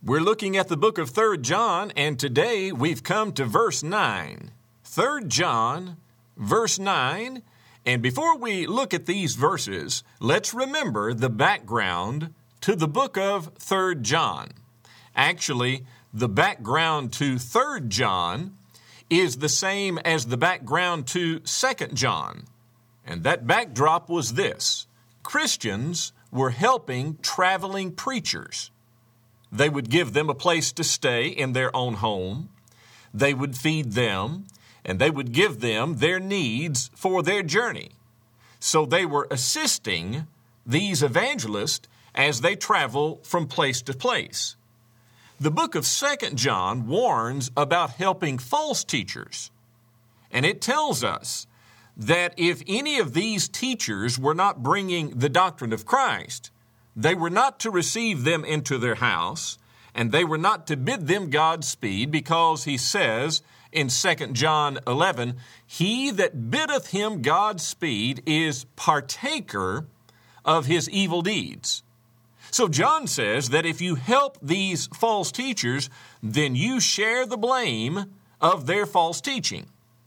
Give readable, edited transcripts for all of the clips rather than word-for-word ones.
We're looking at the book of 3 John, and today we've come to verse 9. 3 John, verse 9. And before we look at these verses, let's remember the background to the book of 3 John. Actually, the background to 3 John is the same as the background to 2 John. And that backdrop was this: Christians were helping traveling preachers. They would give them a place to stay in their own home. They would feed them, and they would give them their needs for their journey. So they were assisting these evangelists as they travel from place to place. The book of 2 John warns about helping false teachers. And it tells us that if any of these teachers were not bringing the doctrine of Christ, they were not to receive them into their house, and they were not to bid them Godspeed, because he says in 2 John 11, "He that biddeth him Godspeed is partaker of his evil deeds." So John says that if you help these false teachers, then you share the blame of their false teaching.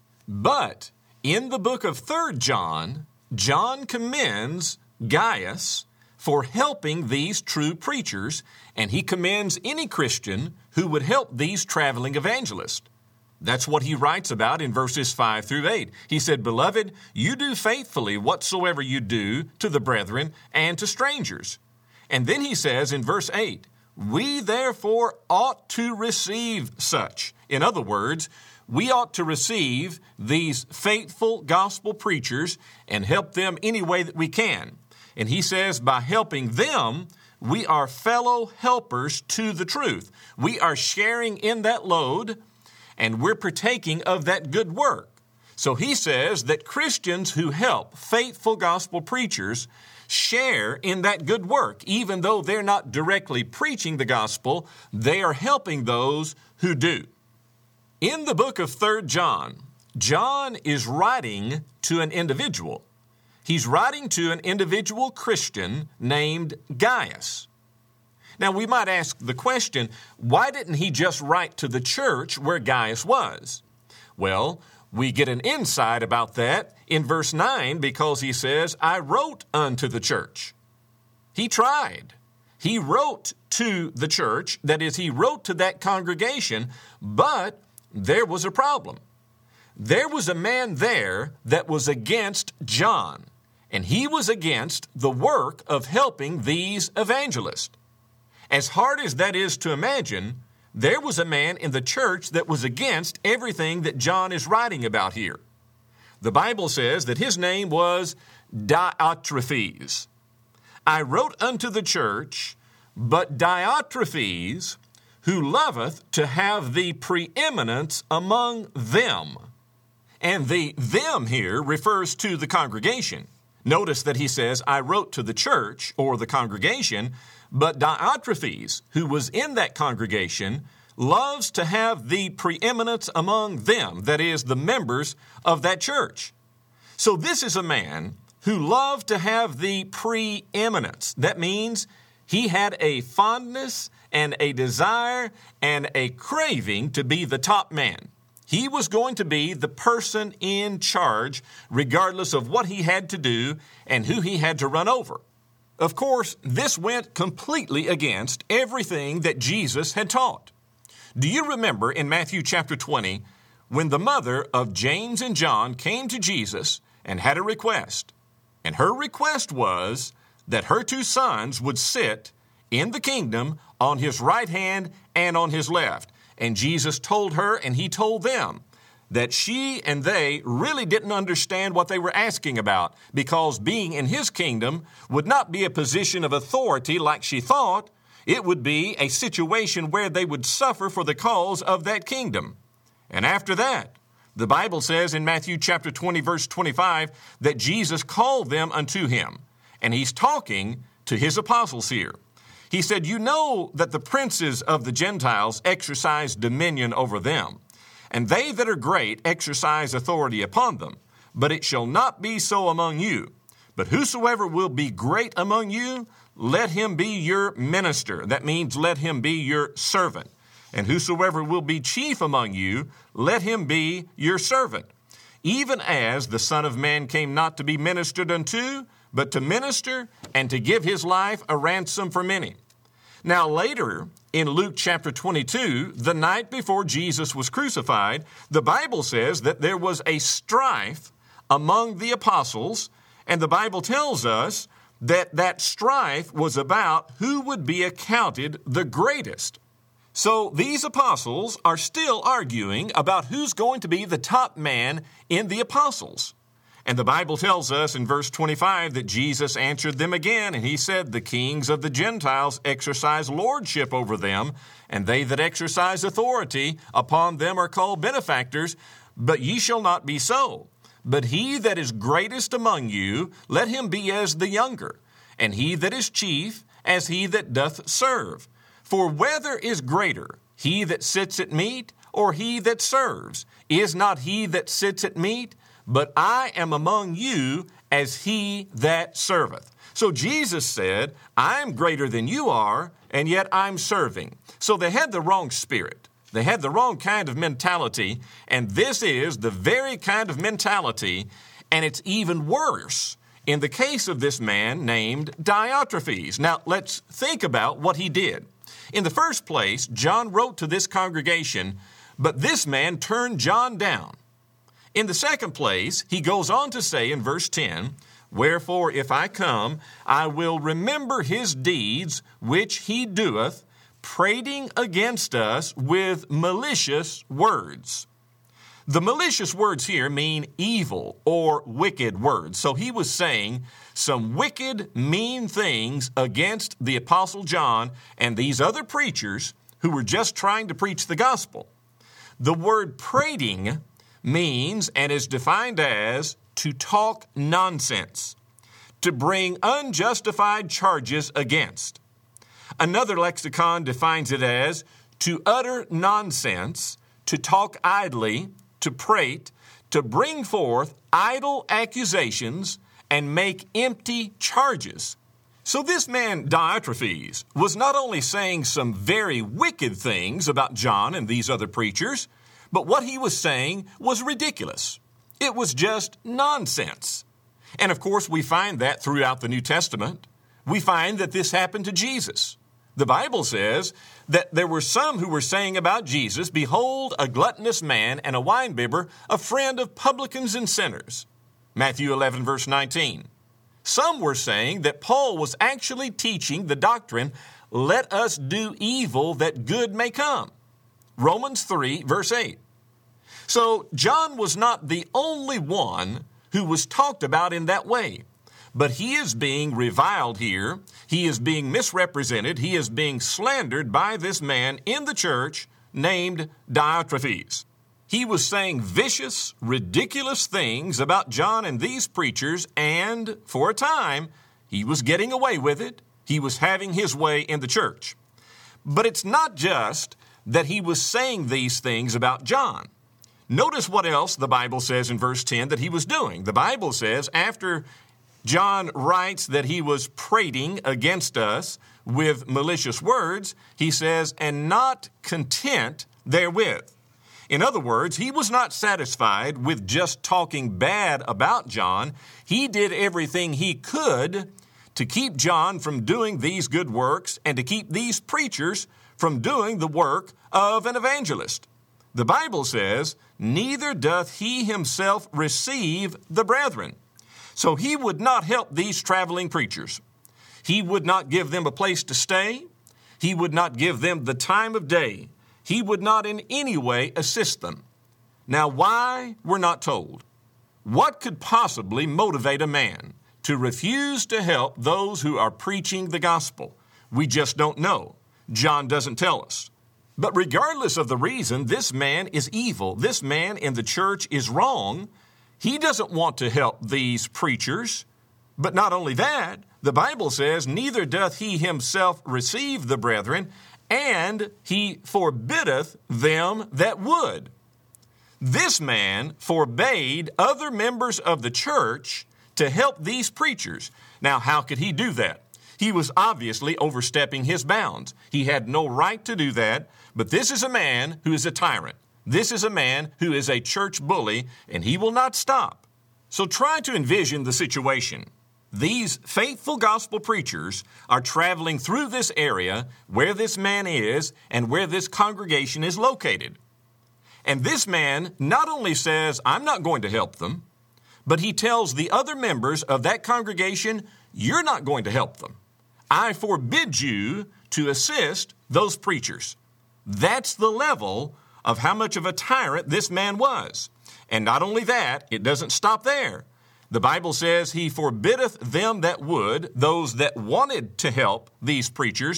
But in the book of 3 John, John commends Gaius for helping these true preachers, and he commends any Christian who would help these traveling evangelists. That's what he writes about in verses 5 through 8. He said, "Beloved, you do faithfully whatsoever you do to the brethren and to strangers." And then he says in verse 8, "We therefore ought to receive such." In other words, we ought to receive these faithful gospel preachers and help them any way that we can. And he says by helping them, we are fellow helpers to the truth. We are sharing in that load, and we're partaking of that good work. So he says that Christians who help faithful gospel preachers share in that good work. Even though they're not directly preaching the gospel, they are helping those who do. In the book of 3 John, John is writing to an individual. He's writing to an individual Christian named Gaius. Now, we might ask the question, why didn't he just write to the church where Gaius was? Well, we get an insight about that in verse 9, because he says, "I wrote unto the church." He tried. He wrote to the church, that is, he wrote to that congregation, but there was a problem. There was a man there that was against John, and he was against the work of helping these evangelists. As hard as that is to imagine, there was a man in the church that was against everything that John is writing about here. The Bible says that his name was Diotrephes. "I wrote unto the church, but Diotrephes, who loveth to have the preeminence among them." And the "them" here refers to the congregation. Notice that he says, "I wrote to the church," or the congregation, but Diotrephes, who was in that congregation, loves to have the preeminence among them, that is, the members of that church. So this is a man who loved to have the preeminence. That means he had a fondness and a desire and a craving to be the top man. He was going to be the person in charge, regardless of what he had to do and who he had to run over. Of course, this went completely against everything that Jesus had taught. Do you remember in Matthew chapter 20, when the mother of James and John came to Jesus and had a request? And her request was that her two sons would sit in the kingdom on his right hand and on his left. And Jesus told her, and he told them, that she and they really didn't understand what they were asking about, because being in his kingdom would not be a position of authority like she thought. It would be a situation where they would suffer for the cause of that kingdom. And after that, the Bible says in Matthew chapter 20, verse 25, that Jesus called them unto him. And he's talking to his apostles here. He said, "You know that the princes of the Gentiles exercise dominion over them, and they that are great exercise authority upon them. But it shall not be so among you. But whosoever will be great among you, let him be your minister. That means let him be your servant. And whosoever will be chief among you, let him be your servant. Even as the Son of Man came not to be ministered unto, but to minister and to give his life a ransom for many. Now later, in Luke chapter 22, the night before Jesus was crucified, the Bible says that there was a strife among the apostles, and the Bible tells us that that strife was about who would be accounted the greatest. So these apostles are still arguing about who's going to be the top man in the apostles. And the Bible tells us in verse 25 that Jesus answered them again, and he said, the kings of the Gentiles exercise lordship over them, and they that exercise authority upon them are called benefactors, but ye shall not be so. But he that is greatest among you, let him be as the younger, and he that is chief as he that doth serve. For whether is greater, he that sits at meat, or he that serves? Is not he that sits at meat? But I am among you as he that serveth. So Jesus said, I'm greater than you are, and yet I'm serving. So they had the wrong spirit. They had the wrong kind of mentality, and this is the very kind of mentality, and it's even worse in the case of this man named Diotrephes. Now, let's think about what he did. In the first place, John wrote to this congregation, but this man turned John down. In the second place, he goes on to say in verse 10, wherefore if I come, I will remember his deeds which he doeth, prating against us with malicious words. The malicious words here mean evil or wicked words. So he was saying some wicked, mean things against the Apostle John and these other preachers who were just trying to preach the gospel. The word prating means and is defined as to talk nonsense, to bring unjustified charges against. Another lexicon defines it as to utter nonsense, to talk idly, to prate, to bring forth idle accusations and make empty charges. So this man Diotrephes was not only saying some very wicked things about John and these other preachers, but what he was saying was ridiculous. It was just nonsense. And of course, we find that throughout the New Testament. We find that this happened to Jesus. The Bible says that there were some who were saying about Jesus, behold, a gluttonous man and a winebibber, a friend of publicans and sinners. Matthew 11, verse 19. Some were saying that Paul was actually teaching the doctrine, let us do evil that good may come. Romans 3, verse 8. So John was not the only one who was talked about in that way. But he is being reviled here. He is being misrepresented. He is being slandered by this man in the church named Diotrephes. He was saying vicious, ridiculous things about John and these preachers, and for a time, he was getting away with it. He was having his way in the church. But it's not just that he was saying these things about John. Notice what else the Bible says in verse 10 that he was doing. The Bible says after John writes that he was prating against us with malicious words, he says, and not content therewith. In other words, he was not satisfied with just talking bad about John. He did everything he could to keep John from doing these good works and to keep these preachers from doing the work of an evangelist. The Bible says, neither doth he himself receive the brethren. So he would not help these traveling preachers. He would not give them a place to stay. He would not give them the time of day. He would not in any way assist them. Now, why? We're not told. What could possibly motivate a man to refuse to help those who are preaching the gospel? We just don't know. John doesn't tell us. But regardless of the reason, this man is evil. This man in the church is wrong. He doesn't want to help these preachers. But not only that, the Bible says, neither doth he himself receive the brethren, and he forbiddeth them that would. This man forbade other members of the church to help these preachers. Now, how could he do that? He was obviously overstepping his bounds. He had no right to do that, but this is a man who is a tyrant. This is a man who is a church bully, and he will not stop. So try to envision the situation. These faithful gospel preachers are traveling through this area where this man is and where this congregation is located. And this man not only says, I'm not going to help them, but he tells the other members of that congregation, you're not going to help them. I forbid you to assist those preachers. That's the level of how much of a tyrant this man was. And not only that, it doesn't stop there. The Bible says he forbiddeth them that would, those that wanted to help these preachers,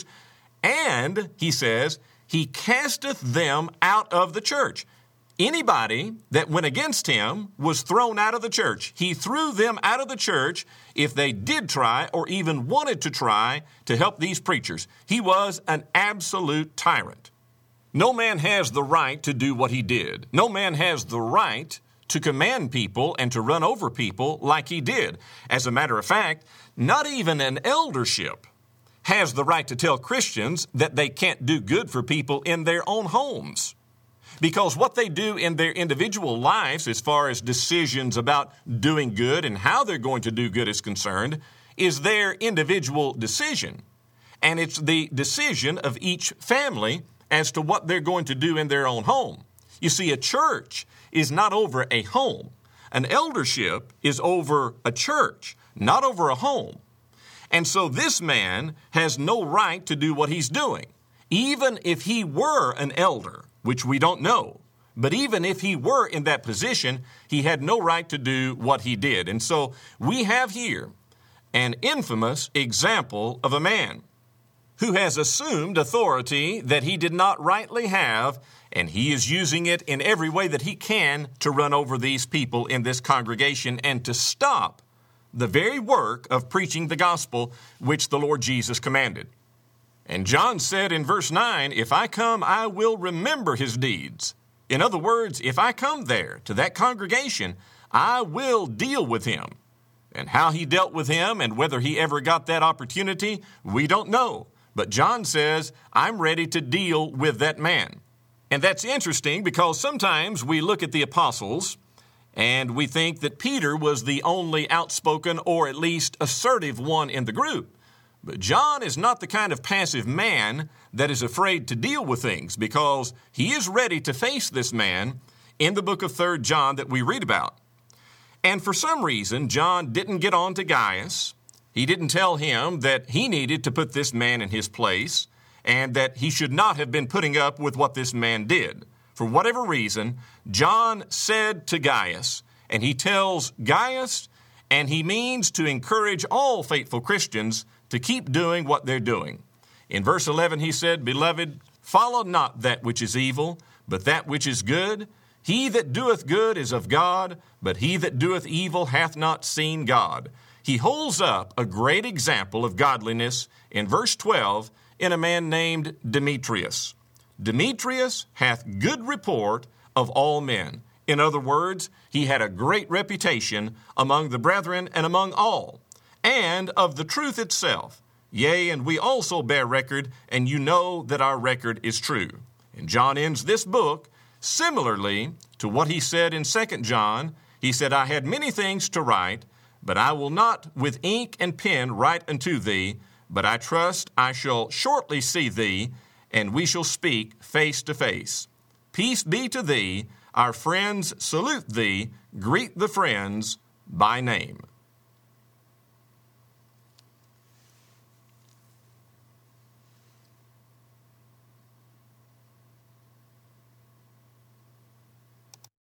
and he says he casteth them out of the church. Anybody that went against him was thrown out of the church. He threw them out of the church if they did try or even wanted to try to help these preachers. He was an absolute tyrant. No man has the right to do what he did. No man has the right to command people and to run over people like he did. As a matter of fact, not even an eldership has the right to tell Christians that they can't do good for people in their own homes. Because what they do in their individual lives, as far as decisions about doing good and how they're going to do good is concerned, is their individual decision. And it's the decision of each family as to what they're going to do in their own home. You see, a church is not over a home. An eldership is over a church, not over a home. And so this man has no right to do what he's doing. Even if he were an elder, which we don't know, but even if he were in that position, he had no right to do what he did. And so we have here an infamous example of a man who has assumed authority that he did not rightly have, and he is using it in every way that he can to run over these people in this congregation and to stop the very work of preaching the gospel which the Lord Jesus commanded. And John said in verse 9, if I come, I will remember his deeds. In other words, if I come there to that congregation, I will deal with him. And how he dealt with him and whether he ever got that opportunity, we don't know. But John says, I'm ready to deal with that man. And that's interesting because sometimes we look at the apostles and we think that Peter was the only outspoken or at least assertive one in the group. But John is not the kind of passive man that is afraid to deal with things because he is ready to face this man in the book of 3 John that we read about. And for some reason, John didn't get on to Gaius. He didn't tell him that he needed to put this man in his place and that he should not have been putting up with what this man did. For whatever reason, John said to Gaius, and he tells Gaius, and he means to encourage all faithful Christians to keep doing what they're doing. In verse 11, he said, Beloved, follow not that which is evil, but that which is good. He that doeth good is of God, but he that doeth evil hath not seen God. He holds up a great example of godliness in verse 12 in a man named Demetrius. Demetrius hath good report of all men. In other words, he had a great reputation among the brethren and among all, and of the truth itself. Yea, and we also bear record, and you know that our record is true. And John ends this book similarly to what he said in 2 John. He said, I had many things to write, but I will not with ink and pen write unto thee, but I trust I shall shortly see thee, and we shall speak face to face. Peace be to thee. Our friends salute thee. Greet the friends by name.